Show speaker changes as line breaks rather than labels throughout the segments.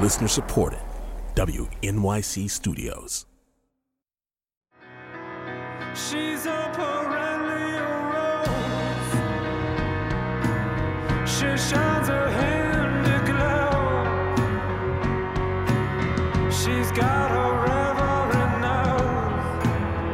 Listener supported. WNYC Studios.
She's a perennial rose. She shines her handy glow. She's got a reverie nose.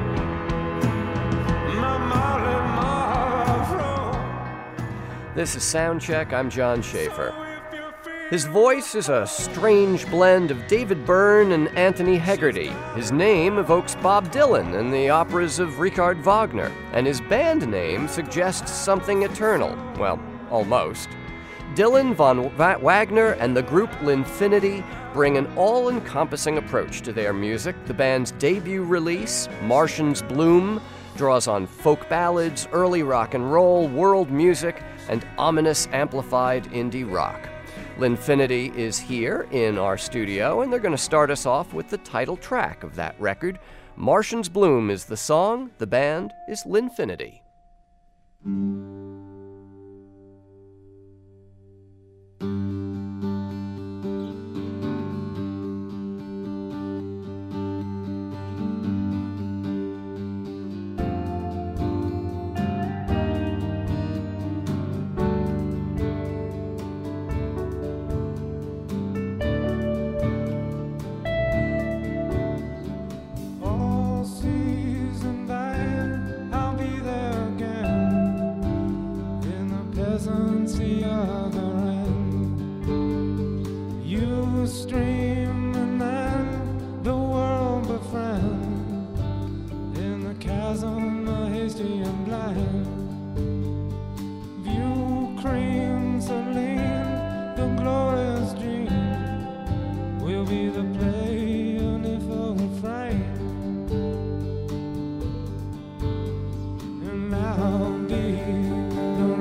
My Molly Monroe.
This is Soundcheck. I'm John Schaefer. His voice is a strange blend of David Byrne and Anthony Hegarty. His name evokes Bob Dylan and the operas of Richard Wagner, and his band name suggests something eternal. Well, almost. Dylan von Wagner and the group Linfinity bring an all-encompassing approach to their music. The band's debut release, Martians Bloom, draws on folk ballads, early rock and roll, world music, and ominous amplified indie rock. Linfinity is here in our studio, and they're going to start us off with the title track of that record. Martians Bloom is the song, the band is Linfinity.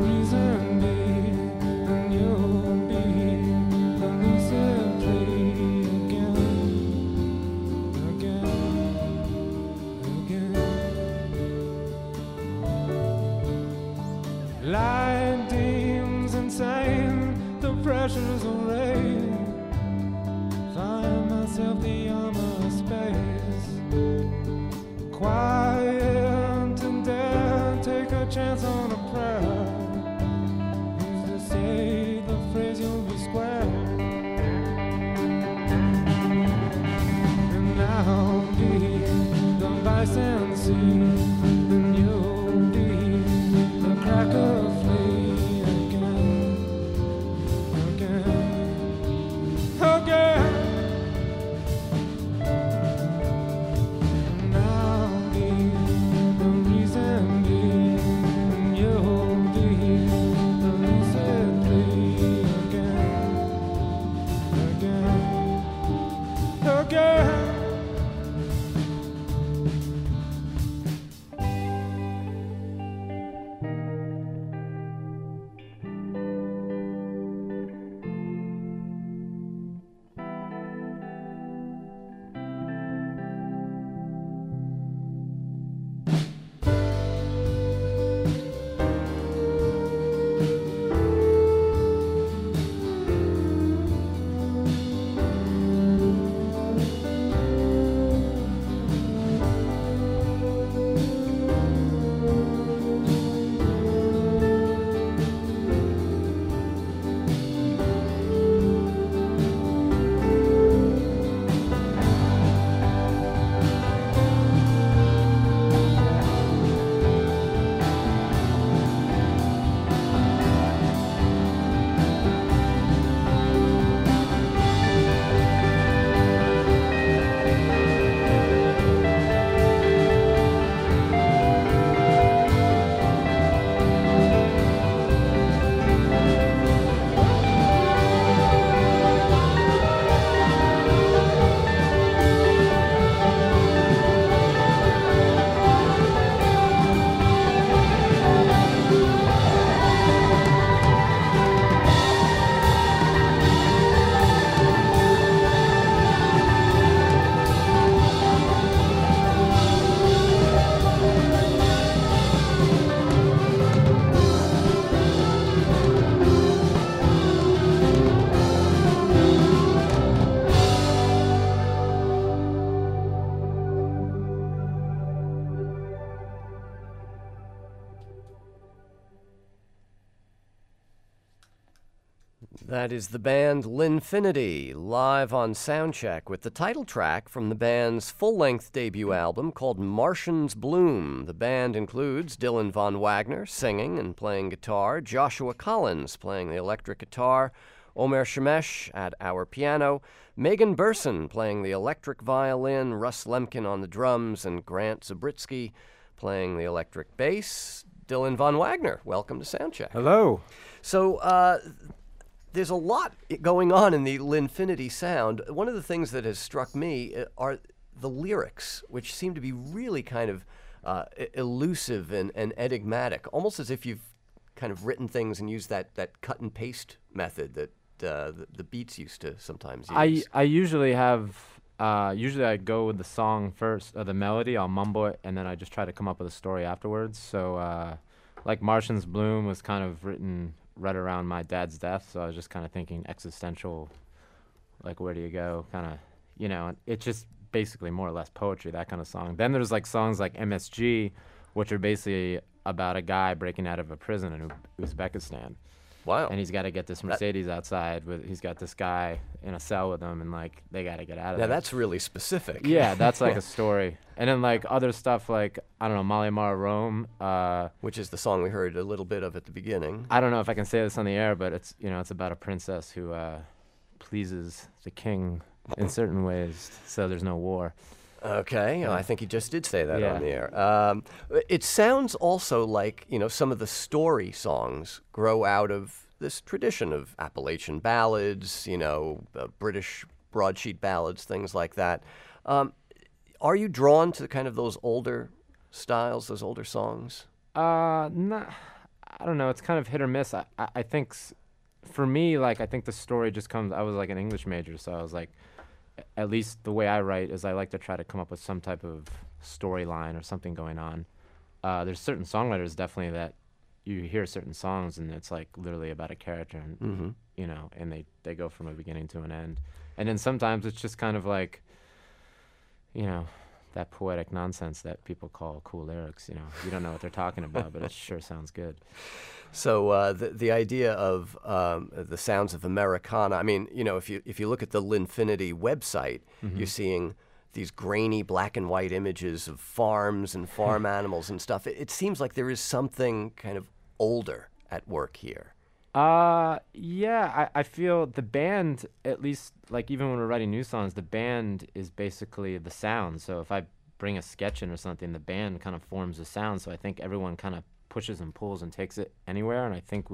Reason be the lucid dream.
That is the band Linfinity, live on Soundcheck with the title track from the band's full-length debut album called Martians Bloom. The band includes Dylan Von Wagner singing and playing guitar, Joshua Collins playing the electric guitar, Omer Shemesh at our piano, Megan Burson playing the electric violin, Russ Lemkin on the drums, and Grant Zabritsky playing the electric bass. Dylan Von Wagner, welcome to Soundcheck.
Hello.
So, there's a lot going on in the Linfinity sound. One of the things that has struck me are the lyrics, which seem to be really kind of elusive and enigmatic, almost as if you've kind of written things and used that cut and paste method that the Beats used to sometimes use.
I usually have, usually I go with the song first, or the melody, I'll mumble it, and then I just try to come up with a story afterwards. So, like Martians Bloom was kind of written right around my dad's death, so I was just kind of thinking existential, like where do you go, kind of, you know, it's just basically more or less poetry, that kind of song. Then there's like songs like MSG, which are basically about a guy breaking out of a prison in Uzbekistan.
Wow.
And he's got to get this Mercedes outside, he's got this guy in a cell with him, and like they got to get out of there.
Now that's really specific.
Yeah, that's like a story. And then like other stuff like, I don't know, Mali Mara Rome.
Which is the song we heard a little bit of at the beginning.
I don't know if I can say this on the air, but it's, you know, it's about a princess who pleases the king in certain ways, so there's no war.
Okay, I think he just did say that
Yeah.
on the air. It sounds also like, you know, some of the story songs grow out of this tradition of Appalachian ballads, you know, British broadsheet ballads, things like that. Are you drawn to kind of those older styles, those older songs?
Nah, I don't know. It's kind of hit or miss. I think for me, like, I think the story just comes. I was like an English major, so I was like, at least the way I write is I like to try to come up with some type of storyline or something going on. There's certain songwriters definitely that you hear certain songs and it's like literally about a character, and you know, and they go from a beginning to an end. And then sometimes it's just kind of like, you know, that poetic nonsense that people call cool lyrics. You know, you don't know what they're talking about, but it sure sounds good.
So the idea of the sounds of Americana, I mean, you know, if you look at the Linfinity website, you're seeing these grainy black and white images of farms and farm animals and stuff. It seems like there is something kind of older at work here.
Yeah, I feel the band, at least, like, even when we're writing new songs, the band is basically the sound. So if I bring a sketch in or something, the band kind of forms the sound. So I think everyone kind of pushes and pulls and takes it anywhere. And I think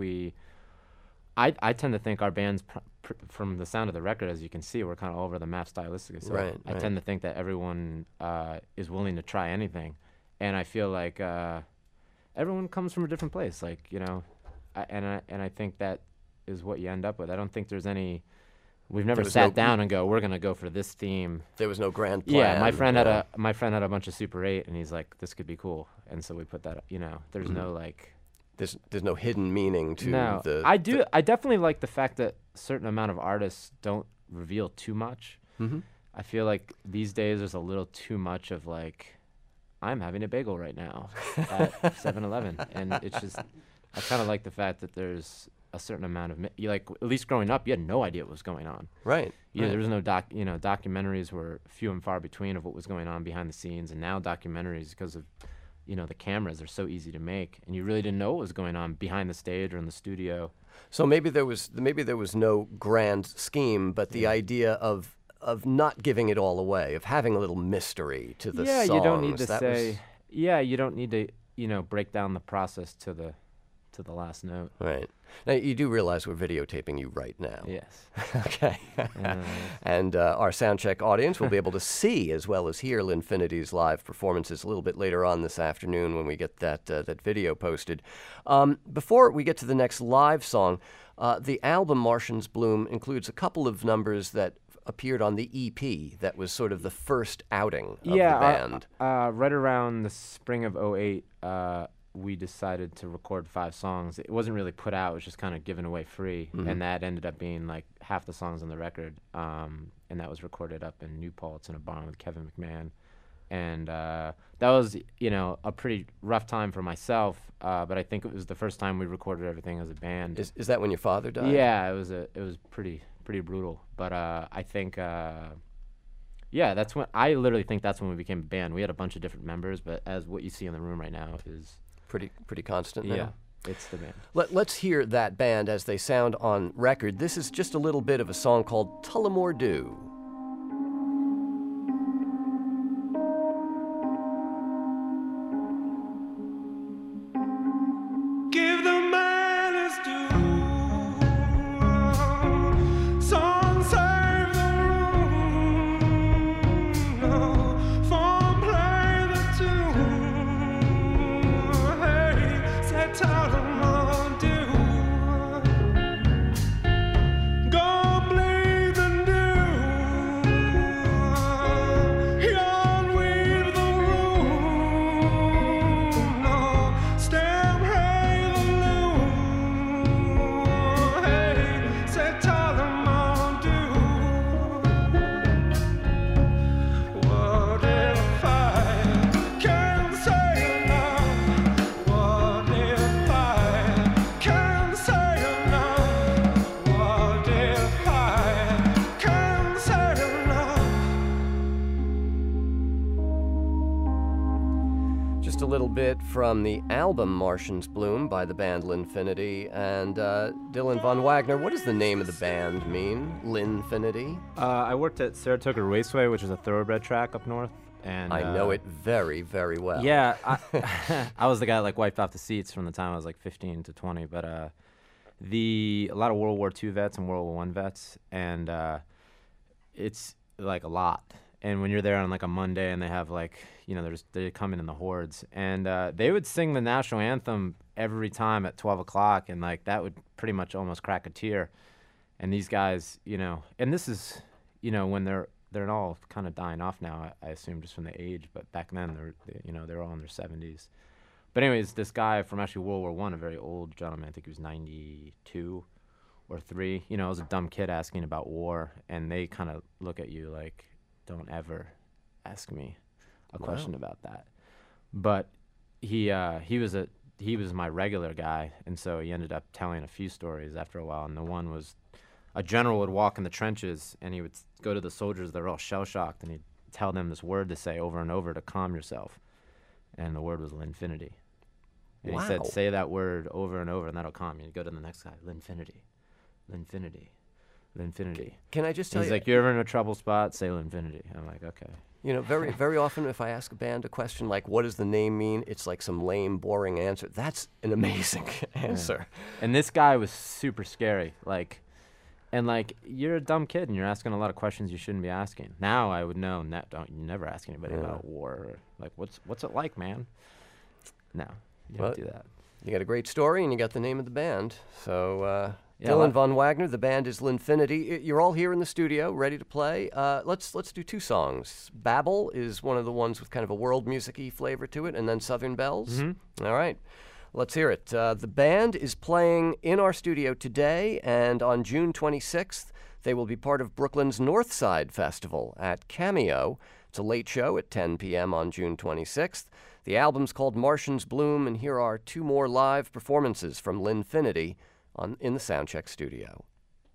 I tend to think our band's, from the sound of the record, as you can see, we're kind of all over the map stylistically. So
Right,
I tend to think that everyone is willing to try anything. And I feel like everyone comes from a different place, like, you know. I think that is what you end up with. I don't think there's any. We've never sat down and go, we're gonna go for this theme.
There was no grand plan.
Yeah, my friend had a bunch of Super 8, and he's like, this could be cool, and so we put that. You know, there's no like.
There's no hidden meaning to the.
I do. I definitely like the fact that a certain amount of artists don't reveal too much. I feel like these days there's a little too much of like, I'm having a bagel right now at 7-Eleven, and it's just. I kind of like the fact that there's a certain amount of, like, at least growing up, you had no idea what was going on.
Right.
Yeah, there was no documentaries were few and far between of what was going on behind the scenes, and now documentaries, because of, you know, the cameras are so easy to make, and you really didn't know what was going on behind the stage or in the studio.
So maybe there was no grand scheme, but the idea of not giving it all away, of having a little mystery to the songs.
Yeah, you don't need to say. Yeah, you don't need to, you know, break down the process to the last note.
Right. Now, you do realize we're videotaping you right now.
Yes.
Okay. And our Soundcheck audience will be able to see as well as hear Linfinity's live performances a little bit later on this afternoon when we get that video posted. Before we get to the next live song, the album Martians Bloom includes a couple of numbers that appeared on the EP that was sort of the first outing of the band.
Right around the spring of 2008, we decided to record 5 songs. It wasn't really put out, it was just kind of given away free. And that ended up being like half the songs on the record. And that was recorded up in New Paltz in a barn with Kevin McMahon. and that was, a pretty rough time for myself. But I think it was the first time we recorded everything as a band.
Is that when your father died?
Yeah, it was pretty brutal. But I think, that's when I literally think that's when we became a band. We had a bunch of different members, but as what you see in the room right now is
pretty constant now.
Yeah, it's the band.
Let's hear that band as they sound on record. This is just a little bit of a song called Tullamore Dew.
Give the man his due. Some save the room. No, some play the tune. Hey, said Tullamore Dew. Go bleed the new. Yon weave the room. No, stem hey the loom. Hey, said Tullamore Dew. What if I can say enough? What if I can say enough? What if I can say enough?
Just a little bit from the album Martians Bloom by the band Linfinity. And Dylan Von Wagner, what does the name of the band mean? Linfinity?
I worked at Saratoga Raceway, which is a thoroughbred track up north. And
I know it very, very well.
Yeah, I was the guy that wiped off the seats from the time I was 15 to 20. But a lot of World War II vets and World War I vets, and it's a lot. And when you're there on a Monday, and they have they come in the hordes, and they would sing the national anthem every time at 12 o'clock, and that would pretty much almost crack a tear. And these guys, and this is, when they're all kind of dying off now, I assume, just from the age. But back then, they're all in their 70s. But anyways, this guy from actually World War I, a very old gentleman, I think he was 92 or 3. I was a dumb kid asking about war, and they kind of look at you like, don't ever ask me a question about that. But he was my regular guy, and so he ended up telling a few stories after a while. And the one was, a general would walk in the trenches, and he would go to the soldiers that were all shell-shocked, and he'd tell them this word to say over and over to calm yourself. And the word was Linfinity. And he said, say that word over and over, and that'll calm you. You go to the next guy, Linfinity, Linfinity, Linfinity.
Can I just tell
He's
you?
like, you're ever in a trouble spot, say Linfinity. I'm like, okay.
Very, very often if I ask a band a question like, what does the name mean? It's some lame, boring answer. That's an amazing answer.
And this guy was super scary. You're a dumb kid, and you're asking a lot of questions you shouldn't be asking. Now I would know, don't you never ask anybody about war. Or, what's it like, man? No, you don't do that.
You got a great story, and you got the name of the band. So,
Yeah,
Dylan Von Wagner, the band is Linfinity. You're all here in the studio, ready to play. Let's do 2 songs. Babel is one of the ones with kind of a world music-y flavor to it, and then Southern Bells. Mm-hmm. All right. Let's hear it. The band is playing in our studio today, and on June 26th, they will be part of Brooklyn's Northside Festival at Cameo. It's a late show at 10 p.m. on June 26th. The album's called Martians Bloom, and here are 2 more live performances from Linfinity in the Soundcheck studio.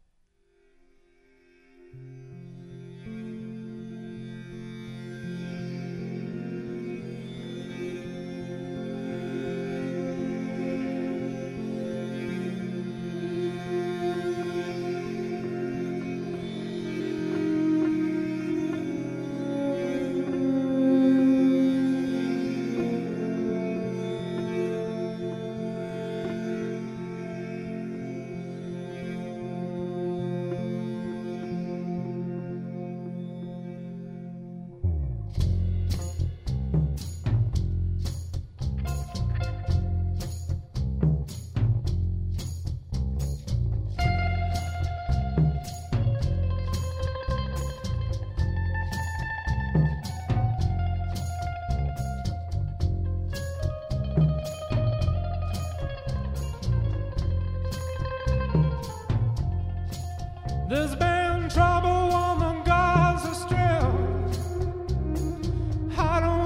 There's been trouble on the Gaza Strip. I don't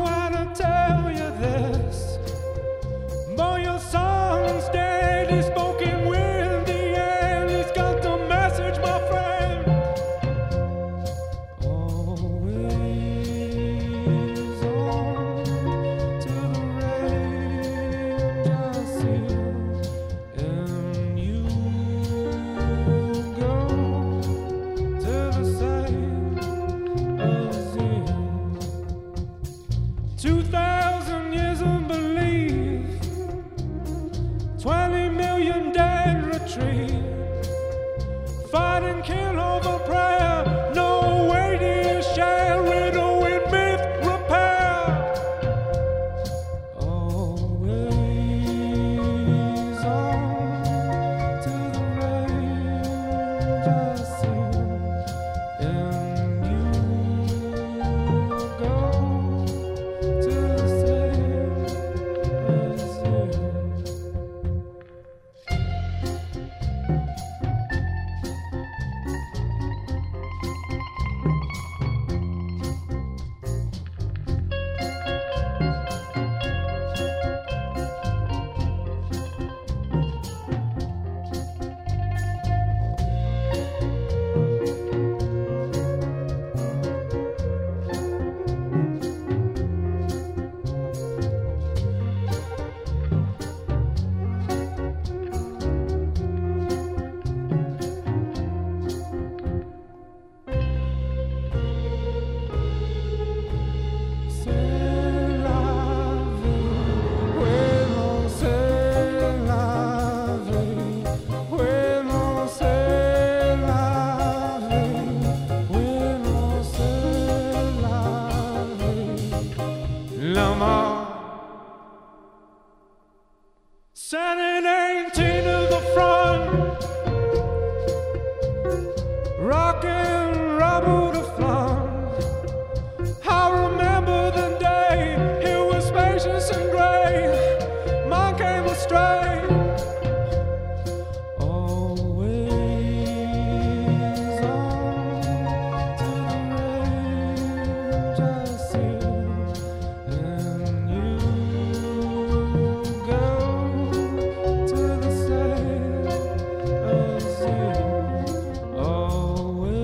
fight and kill over prayer. No weighty share, widow in myth repair. Always on to the range I see, and you go to the same as you. Sending 18 to the front, rocking rubble to flaunt. I remember the day it was spacious and gray. Mine came astray. Always on to the range I see, and you go to the same as you. Always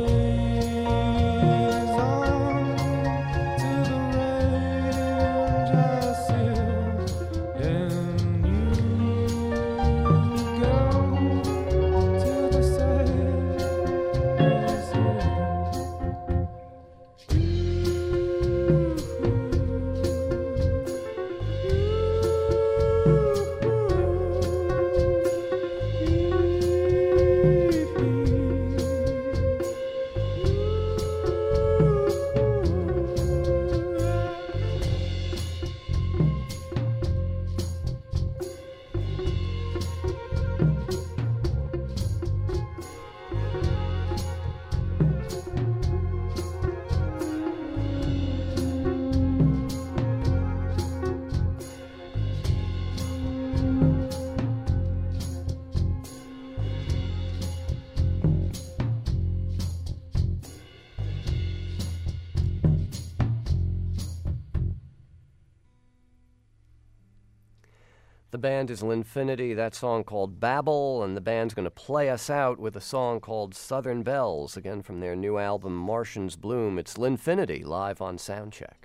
on to the range I see, and you go to the same as
The band is Linfinity, that song called Babel, and the band's going to play us out with a song called Southern Bells, again from their new album Martians Bloom. It's Linfinity, live on Soundcheck.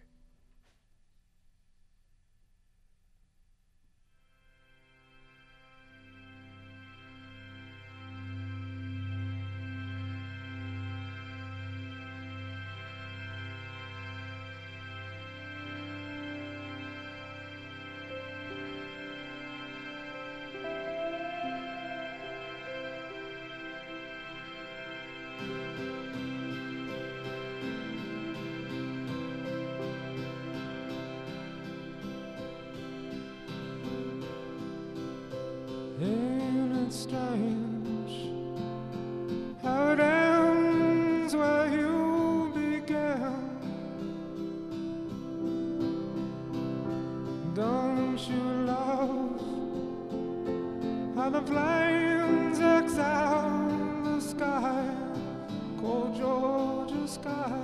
Ain't it strange how it ends where you began? Don't you love how the flames exile the sky, cold Georgia sky?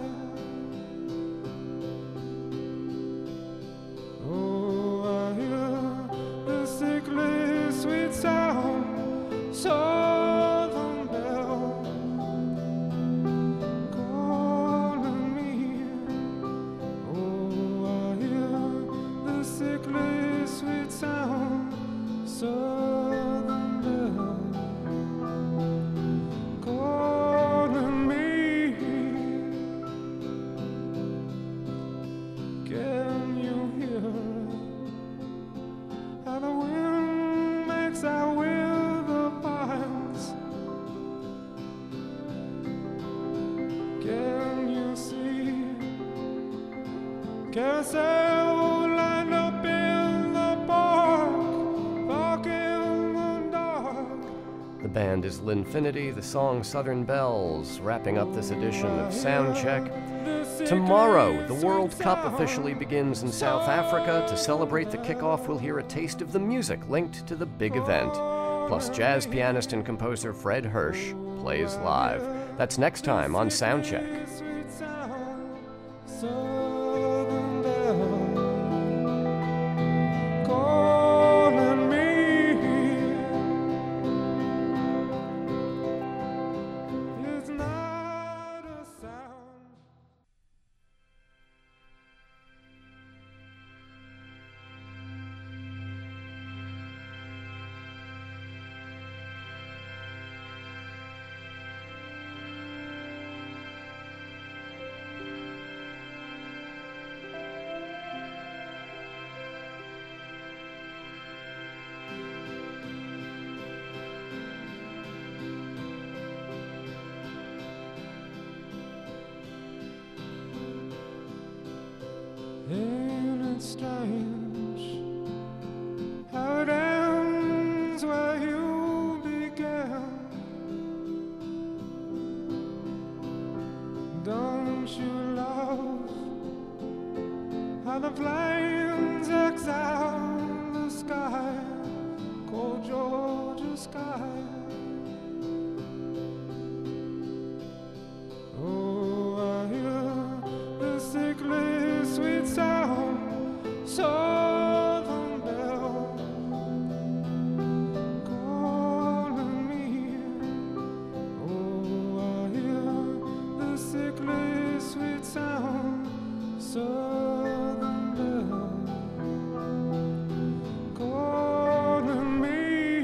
Oh, I hear the sickly sweet sound so Carousel lined up in the park, walk in the dark.
The band is Linfinity, the song Southern Bells, wrapping up this edition of Soundcheck. Tomorrow, the World Cup officially begins in South Africa. To celebrate the kickoff, we'll hear a taste of the music linked to the big event. Plus, jazz pianist and composer Fred Hirsch plays live. That's next time on Soundcheck.
Sweet sound, Southern Belle, calling me. It's not a sound. Ain't it strange how it ends where you began? Don't you love how the flames exile the sky, cold Georgia sky? Oh, I hear the sickly sweet sound, Southern Belle, calling me. Oh, I hear the sickly sweet sound, Southern Belle, calling me.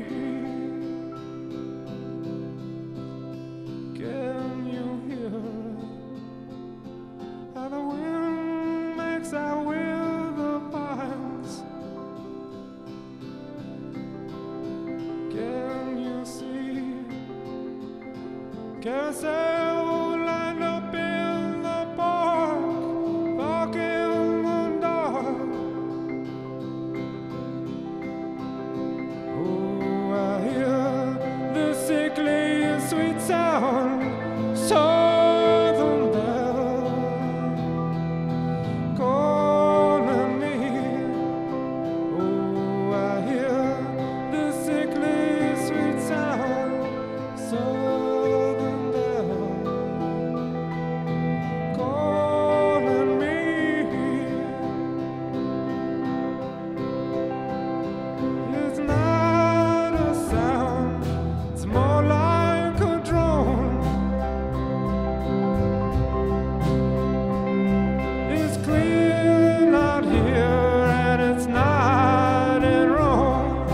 Can you hear how the wind makes out with the pines? Can you see carousel lined up in the park, walk in the dark? Oh, I hear the sickly sweet sound, Southern Belle, calling me. Oh, I hear the sickly sweet sound, Southern Belle, calling me. It's not a sound, it's more like a drone. It's clear out here and it's not in Rome.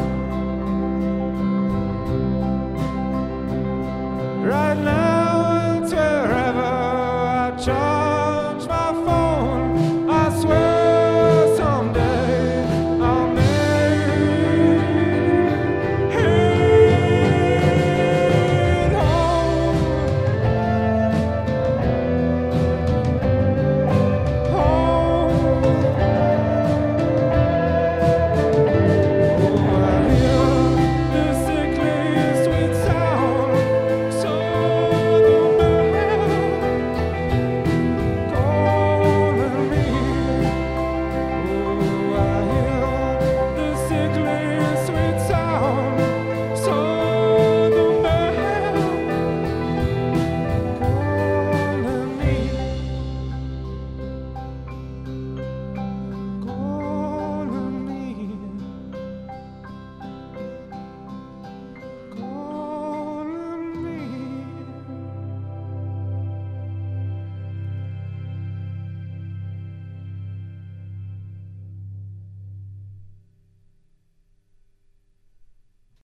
Right now it's wherever I try.